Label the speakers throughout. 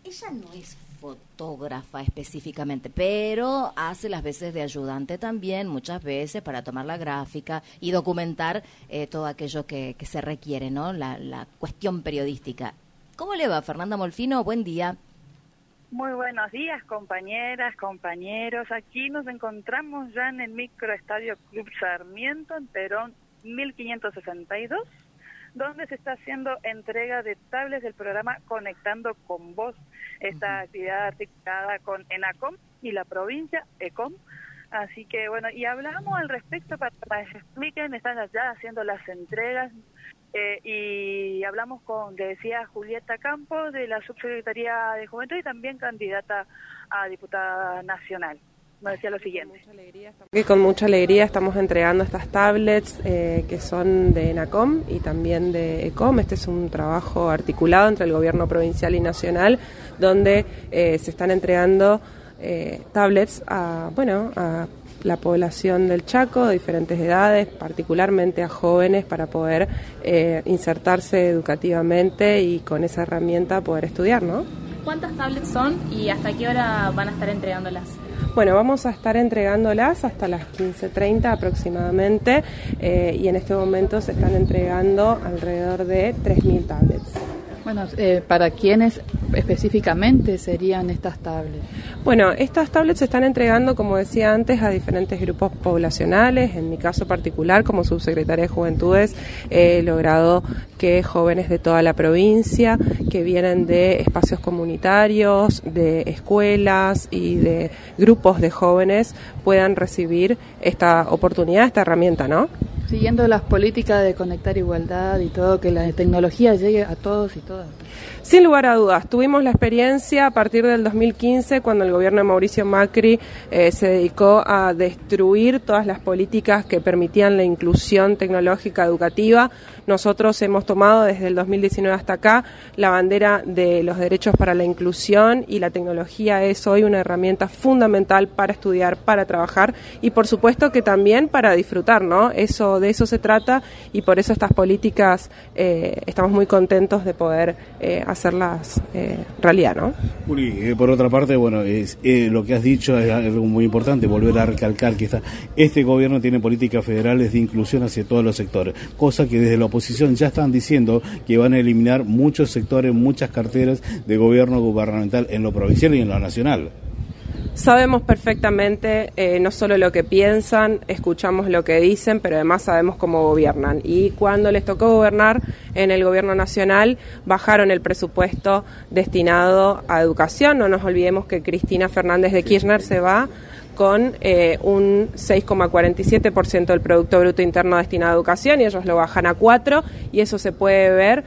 Speaker 1: ella no es fotógrafa específicamente, pero hace las veces de ayudante también, muchas veces, para tomar la gráfica y documentar todo aquello que se requiere, ¿no? La cuestión periodística. ¿Cómo le va, Fernanda Molfino? Buen día.
Speaker 2: Muy buenos días, compañeras, compañeros. Aquí nos encontramos ya en el microestadio Club Sarmiento, en Perón 1562, donde se está haciendo entrega de tablets del programa Conectando con Vos, esta actividad articulada con ENACOM y la provincia ECOM. Así que bueno, y hablamos al respecto para que nos expliquen, están allá haciendo las entregas, y hablamos con, le decía, Julieta Campos, de la Subsecretaría de Juventud y también candidata a diputada nacional. Nos decía lo siguiente.
Speaker 3: Con mucha alegría estamos entregando estas tablets que son de ENACOM y también de ECOM. Este es un trabajo articulado entre el gobierno provincial y nacional, donde se están entregando tablets a la población del Chaco de diferentes edades, particularmente a jóvenes, para poder insertarse educativamente y con esa herramienta poder estudiar, ¿no?
Speaker 4: ¿Cuántas tablets son y hasta qué hora van a estar entregándolas?
Speaker 3: Bueno, vamos a estar entregándolas hasta las 15:30 aproximadamente, y en este momento se están entregando alrededor de 3.000 tablets.
Speaker 5: Bueno, ¿para quiénes específicamente serían estas tablets?
Speaker 3: Bueno, estas tablets se están entregando, como decía antes, a diferentes grupos poblacionales. En mi caso particular, como subsecretaria de Juventudes, he logrado que jóvenes de toda la provincia, que vienen de espacios comunitarios, de escuelas y de grupos de jóvenes, puedan recibir esta oportunidad, esta herramienta, ¿no?
Speaker 5: Siguiendo las políticas de conectar igualdad y todo, que la tecnología llegue a todos y todas.
Speaker 3: Sin lugar a dudas, tuvimos la experiencia a partir del 2015, cuando el gobierno de Mauricio Macri se dedicó a destruir todas las políticas que permitían la inclusión tecnológica educativa. Nosotros hemos tomado desde el 2019 hasta acá la bandera de los derechos para la inclusión, y la tecnología es hoy una herramienta fundamental para estudiar, para trabajar y por supuesto que también para disfrutar, ¿no? De eso se trata, y por eso estas políticas estamos muy contentos de poder hacerlas realidad, ¿no?
Speaker 6: Juli, por otra parte, bueno, lo que has dicho es algo muy importante, volver a recalcar que este gobierno tiene políticas federales de inclusión hacia todos los sectores, cosa que desde la oposición ya están diciendo que van a eliminar muchos sectores, muchas carteras de gobierno gubernamental en lo provincial y en lo nacional.
Speaker 3: Sabemos perfectamente no solo lo que piensan, escuchamos lo que dicen, pero además sabemos cómo gobiernan. Y cuando les tocó gobernar en el gobierno nacional, bajaron el presupuesto destinado a educación. No nos olvidemos que Cristina Fernández de Kirchner se va con un 6,47% del Producto Bruto Interno destinado a educación, y ellos lo bajan a 4%, y eso se pueden ver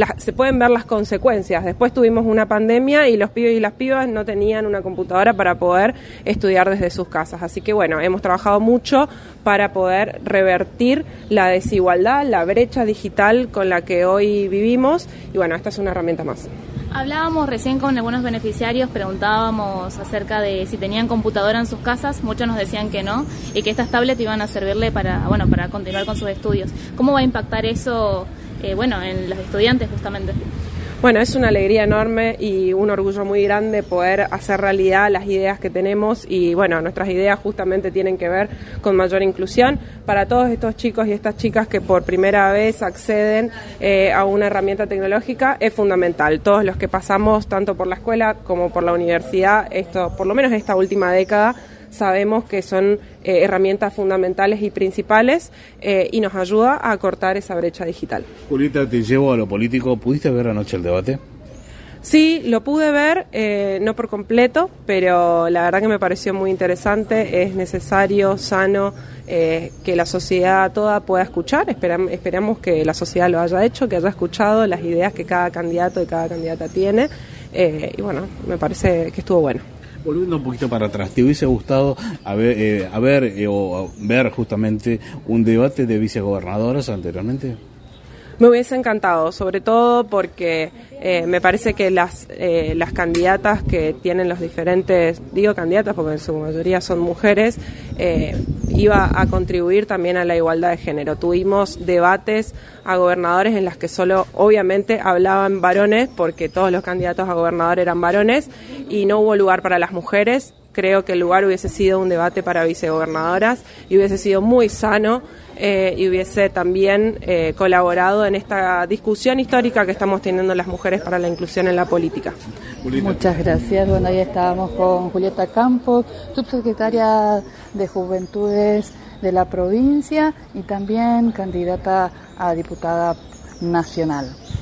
Speaker 3: las consecuencias. Después tuvimos una pandemia y los pibes y las pibas no tenían una computadora para poder estudiar desde sus casas. Así que bueno, hemos trabajado mucho para poder revertir la desigualdad, la brecha digital con la que hoy vivimos, y bueno, esta es una herramienta más.
Speaker 4: Hablábamos recién con algunos beneficiarios, preguntábamos acerca de si tenían computadora en sus casas, muchos nos decían que no, y que estas tablets iban a servirle para continuar con sus estudios. ¿Cómo va a impactar eso en los estudiantes justamente?
Speaker 3: Bueno, es una alegría enorme y un orgullo muy grande poder hacer realidad las ideas que tenemos, y bueno, nuestras ideas justamente tienen que ver con mayor inclusión para todos estos chicos y estas chicas que por primera vez acceden a una herramienta tecnológica. Es fundamental. Todos los que pasamos tanto por la escuela como por la universidad, por lo menos esta última década, sabemos que son herramientas fundamentales y principales, y nos ayuda a acortar esa brecha digital.
Speaker 6: Julieta, te llevo a lo político. ¿Pudiste ver anoche el debate?
Speaker 3: Sí, lo pude ver, no por completo, pero la verdad que me pareció muy interesante. Es necesario, sano, que la sociedad toda pueda escuchar. Esperamos que la sociedad lo haya hecho, que haya escuchado las ideas que cada candidato y cada candidata tiene, y bueno, me parece que estuvo bueno.
Speaker 6: Volviendo un poquito para atrás, ¿te hubiese gustado ver justamente un debate de vicegobernadoras anteriormente?
Speaker 3: Me hubiese encantado, sobre todo porque me parece que las candidatas que tienen los diferentes, digo candidatas porque en su mayoría son mujeres, iba a contribuir también a la igualdad de género. Tuvimos debates a gobernadores en las que solo obviamente hablaban varones, porque todos los candidatos a gobernador eran varones, y no hubo lugar para las mujeres. Creo que el lugar hubiese sido un debate para vicegobernadoras y hubiese sido muy sano y hubiese también colaborado en esta discusión histórica que estamos teniendo las mujeres para la inclusión en la política.
Speaker 5: Muchas gracias. Bueno, ahí estábamos con Julieta Campos, subsecretaria de Juventudes de la provincia y también candidata a diputada nacional.